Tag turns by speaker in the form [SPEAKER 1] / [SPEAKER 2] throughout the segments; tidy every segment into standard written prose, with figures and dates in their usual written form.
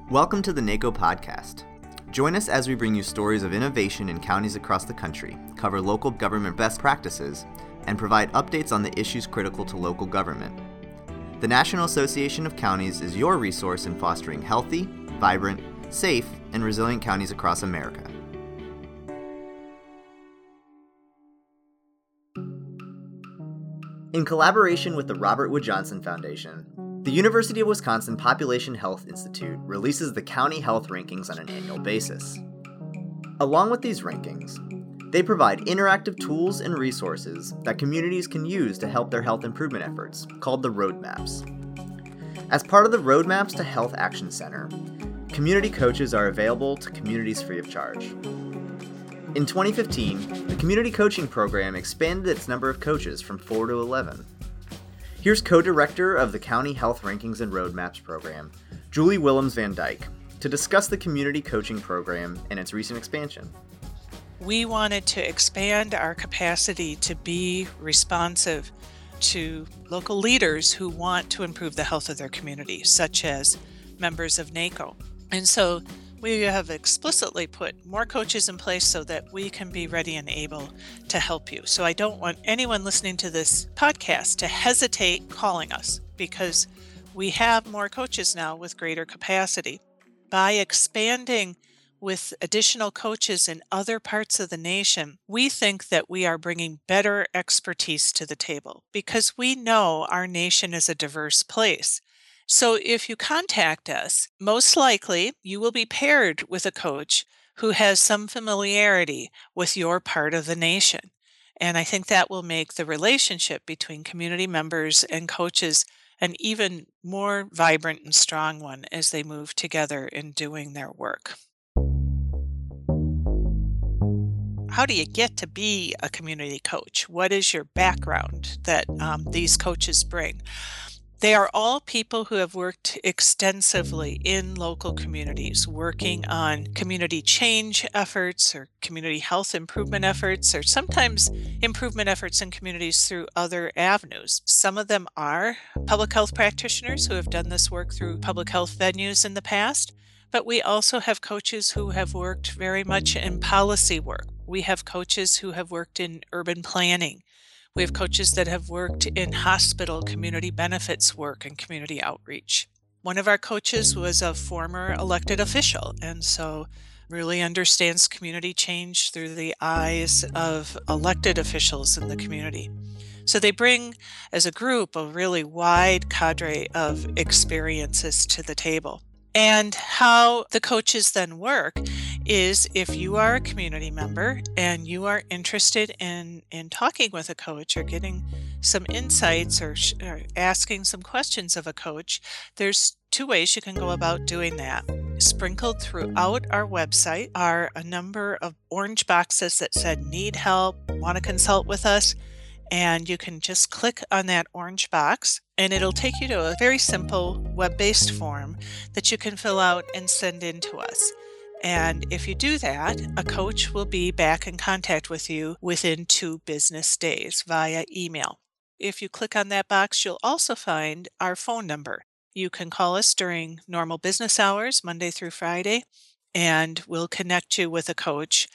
[SPEAKER 1] Welcome to the NACO podcast. Join us as we bring you stories of innovation in counties across the country, cover local government best practices, and provide updates on the issues critical to local government. The National Association of Counties is your resource in fostering healthy, vibrant, safe, and resilient counties across America. In collaboration with the Robert Wood Johnson Foundation, the University of Wisconsin Population Health Institute releases the county health rankings on an annual basis. Along with these rankings, they provide interactive tools and resources that communities can use to help their health improvement efforts, called the Roadmaps. As part of the Roadmaps to Health Action Center, community coaches are available to communities free of charge. In 2015, the community coaching program expanded its number of coaches from 4 to 11. Here's co-director of the County Health Rankings and Roadmaps program, Julie Willems Van Dyke, to discuss the community coaching program and its recent expansion.
[SPEAKER 2] We wanted to expand our capacity to be responsive to local leaders who want to improve the health of their community, such as members of NACO. And so we have explicitly put more coaches in place so that we can be ready and able to help you. So I don't want anyone listening to this podcast to hesitate calling us, because we have more coaches now with greater capacity. By expanding with additional coaches in other parts of the nation, we think that we are bringing better expertise to the table, because we know our nation is a diverse place. So if you contact us, most likely you will be paired with a coach who has some familiarity with your part of the nation. And I think that will make the relationship between community members and coaches an even more vibrant and strong one as they move together in doing their work. How do you get to be a community coach? What is your background that these coaches bring? They are all people who have worked extensively in local communities, working on community change efforts or community health improvement efforts, or sometimes improvement efforts in communities through other avenues. Some of them are public health practitioners who have done this work through public health venues in the past, but we also have coaches who have worked very much in policy work. We have coaches who have worked in urban planning. We have coaches that have worked in hospital community benefits work and community outreach. One of our coaches was a former elected official, and so really understands community change through the eyes of elected officials in the community. So they bring, as a group, a really wide cadre of experiences to the table. And how the coaches then work is, if you are a community member and you are interested in talking with a coach or getting some insights or asking some questions of a coach, there's two ways you can go about doing that. Sprinkled throughout our website are a number of orange boxes that said "Need help, want to consult with us," and you can just click on that orange box and it'll take you to a very simple web-based form that you can fill out and send in to us. And if you do that, a coach will be back in contact with you within 2 business days via email. If you click on that box, you'll also find our phone number. You can call us during normal business hours, Monday through Friday, and we'll connect you with a coach.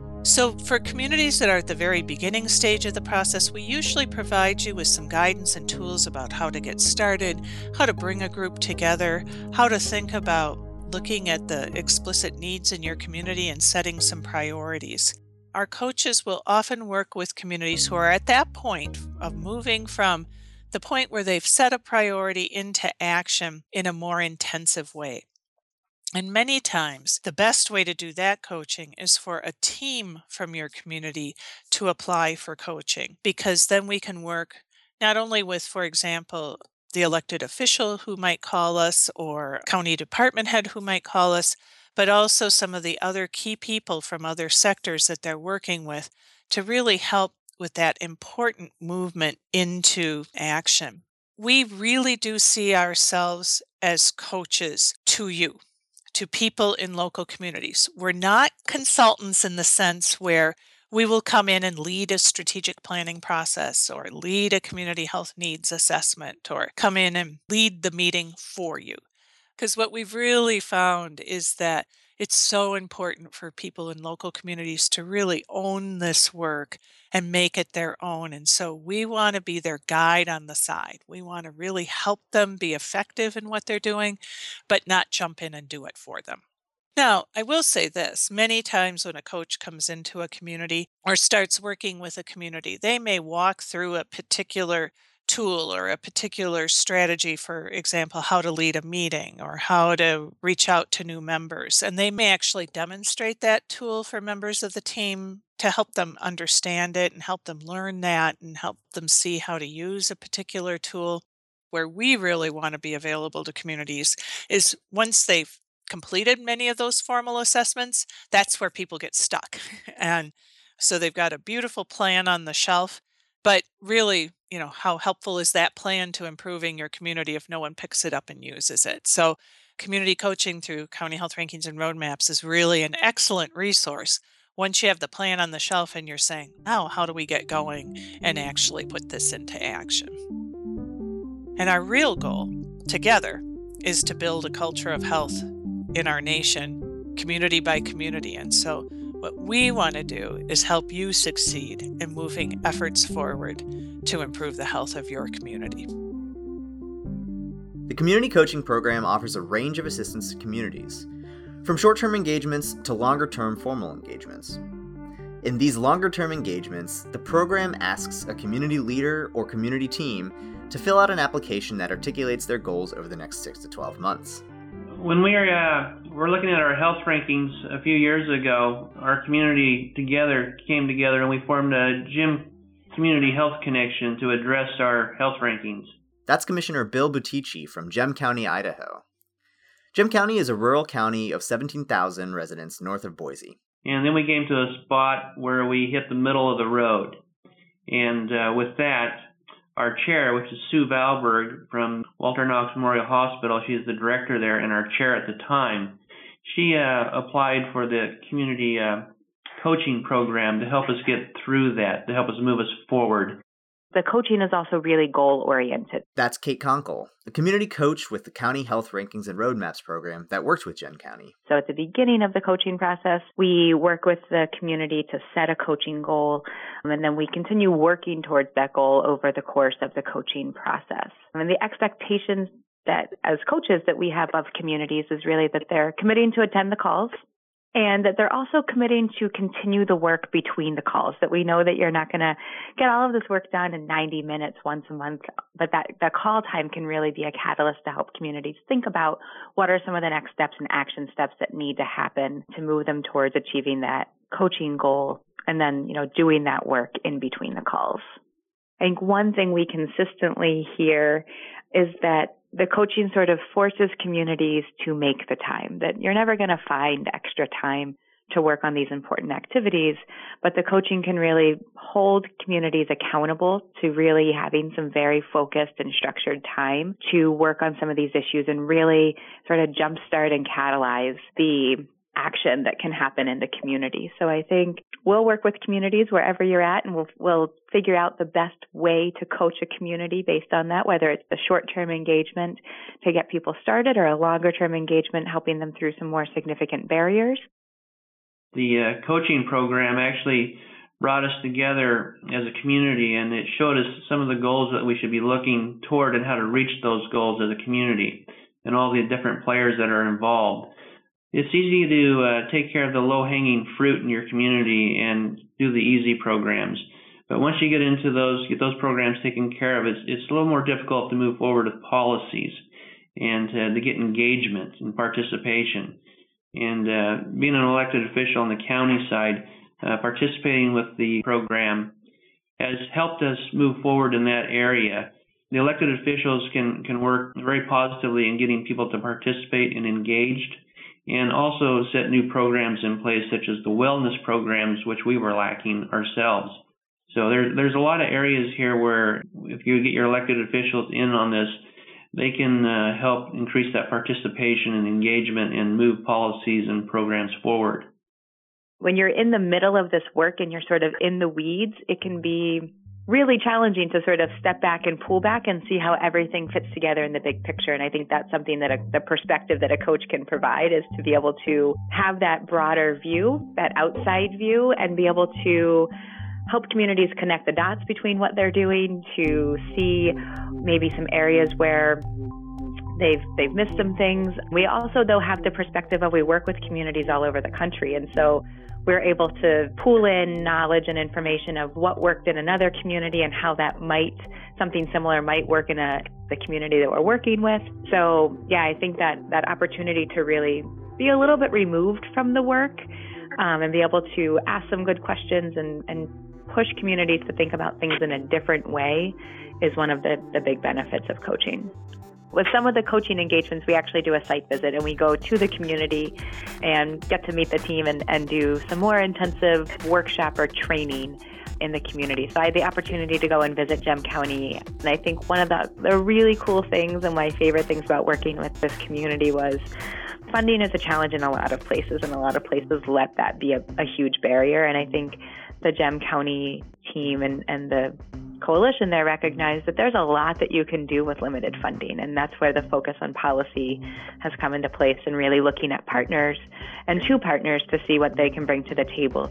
[SPEAKER 2] So for communities that are at the very beginning stage of the process, we usually provide you with some guidance and tools about how to get started, how to bring a group together, how to think about looking at the explicit needs in your community and setting some priorities. Our coaches will often work with communities who are at that point of moving from the point where they've set a priority into action in a more intensive way. And many times, the best way to do that coaching is for a team from your community to apply for coaching, because then we can work not only with, for example, the elected official who might call us or county department head who might call us, but also some of the other key people from other sectors that they're working with to really help with that important movement into action. We really do see ourselves as coaches to you, to people in local communities. We're not consultants in the sense where we will come in and lead a strategic planning process or lead a community health needs assessment or come in and lead the meeting for you. Because what we've really found is that it's so important for people in local communities to really own this work and make it their own. And so we want to be their guide on the side. We want to really help them be effective in what they're doing, but not jump in and do it for them. Now, I will say this, many times when a coach comes into a community or starts working with a community, they may walk through a particular tool or a particular strategy, for example, how to lead a meeting or how to reach out to new members. And they may actually demonstrate that tool for members of the team to help them understand it and help them learn that and help them see how to use a particular tool. Where we really want to be available to communities is once they've completed many of those formal assessments, that's where people get stuck. And so they've got a beautiful plan on the shelf, but really, how helpful is that plan to improving your community if no one picks it up and uses it? So community coaching through County Health Rankings and Roadmaps is really an excellent resource once you have the plan on the shelf and you're saying, now, how do we get going and actually put this into action? And our real goal together is to build a culture of health in our nation, community by community. And so what we want to do is help you succeed in moving efforts forward to improve the health of your community.
[SPEAKER 1] The Community Coaching Program offers a range of assistance to communities, from short-term engagements to longer-term formal engagements. In these longer-term engagements, the program asks a community leader or community team to fill out an application that articulates their goals over the next 6 to 12 months.
[SPEAKER 3] When we're looking at our health rankings a few years ago, our community came together and we formed a GEM Community Health Connection to address our health rankings.
[SPEAKER 1] That's Commissioner Bill Butici from Gem County, Idaho. Gem County is a rural county of 17,000 residents north of Boise.
[SPEAKER 3] And then we came to a spot where we hit the middle of the road. And with that, our chair, which is Sue Valberg from Walter Knox Memorial Hospital, she's the director there and our chair at the time, she applied for the community coaching program to help us get through that, to help us move us forward.
[SPEAKER 4] The coaching is also really goal-oriented.
[SPEAKER 1] That's Kate Conkle, the community coach with the County Health Rankings and Roadmaps program that works with Gem County.
[SPEAKER 4] So at the beginning of the coaching process, we work with the community to set a coaching goal, and then we continue working towards that goal over the course of the coaching process. And the expectations that as coaches that we have of communities is really that they're committing to attend the calls, and that they're also committing to continue the work between the calls, that we know that you're not going to get all of this work done in 90 minutes once a month, but that call time can really be a catalyst to help communities think about what are some of the next steps and action steps that need to happen to move them towards achieving that coaching goal, and then, doing that work in between the calls. I think one thing we consistently hear is that the coaching sort of forces communities to make the time, that you're never going to find extra time to work on these important activities, but the coaching can really hold communities accountable to really having some very focused and structured time to work on some of these issues and really sort of jumpstart and catalyze the action that can happen in the community. So I think we'll work with communities wherever you're at, and we'll figure out the best way to coach a community based on that, whether it's the short-term engagement to get people started or a longer-term engagement helping them through some more significant barriers.
[SPEAKER 3] The coaching program actually brought us together as a community, and it showed us some of the goals that we should be looking toward and how to reach those goals as a community and all the different players that are involved. It's easy to take care of the low-hanging fruit in your community and do the easy programs. But once you get into get those programs taken care of, it's a little more difficult to move forward with policies and to get engagement and participation. And being an elected official on the county side, participating with the program has helped us move forward in that area. The elected officials can work very positively in getting people to participate and engaged, and also set new programs in place, such as the wellness programs, which we were lacking ourselves. So there's a lot of areas here where if you get your elected officials in on this, they can help increase that participation and engagement and move policies and programs forward.
[SPEAKER 4] When you're in the middle of this work and you're sort of in the weeds, it can be really challenging to sort of step back and pull back and see how everything fits together in the big picture. And I think that's something that the perspective that a coach can provide, is to be able to have that broader view, that outside view, and be able to help communities connect the dots between what they're doing, to see maybe some areas where they've missed some things. We also, though, have the perspective of we work with communities all over the country. And so we're able to pool in knowledge and information of what worked in another community and how something similar might work in the community that we're working with. So yeah, I think that opportunity to really be a little bit removed from the work and be able to ask some good questions and push communities to think about things in a different way is one of the big benefits of coaching. With some of the coaching engagements, we actually do a site visit and we go to the community and get to meet the team and do some more intensive workshop or training in the community. So I had the opportunity to go and visit Gem County. And I think one of the really cool things and my favorite things about working with this community was funding is a challenge in a lot of places, and a lot of places let that be a huge barrier. And I think the Gem County team and the coalition there recognize that there's a lot that you can do with limited funding, and that's where the focus on policy has come into place, and really looking at partners and two partners to see what they can bring to the table.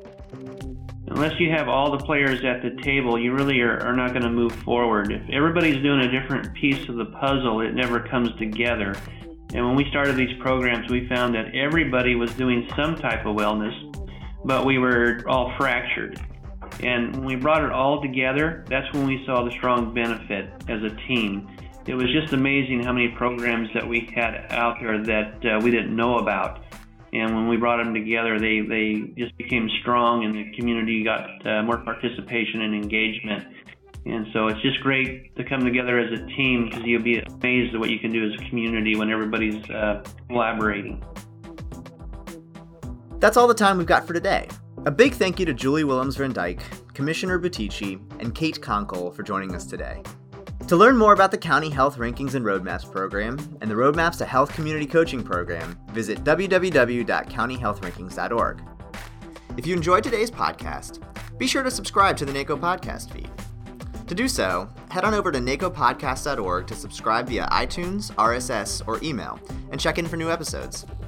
[SPEAKER 3] Unless you have all the players at the table, you really are not going to move forward. If everybody's doing a different piece of the puzzle, it never comes together. And when we started these programs, we found that everybody was doing some type of wellness, but we were all fractured. And when we brought it all together, that's when we saw the strong benefit as a team. It was just amazing how many programs that we had out there that we didn't know about. And when we brought them together, they just became strong, and the community got more participation and engagement. And so it's just great to come together as a team, because you'll be amazed at what you can do as a community when everybody's collaborating.
[SPEAKER 1] That's all the time we've got for today. A big thank you to Julie Willems-Van Dyke, Commissioner Butici, and Kate Conkle for joining us today. To learn more about the County Health Rankings and Roadmaps program and the Roadmaps to Health Community Coaching program, visit www.countyhealthrankings.org. If you enjoyed today's podcast, be sure to subscribe to the NACO podcast feed. To do so, head on over to nacopodcast.org to subscribe via iTunes, RSS, or email, and check in for new episodes.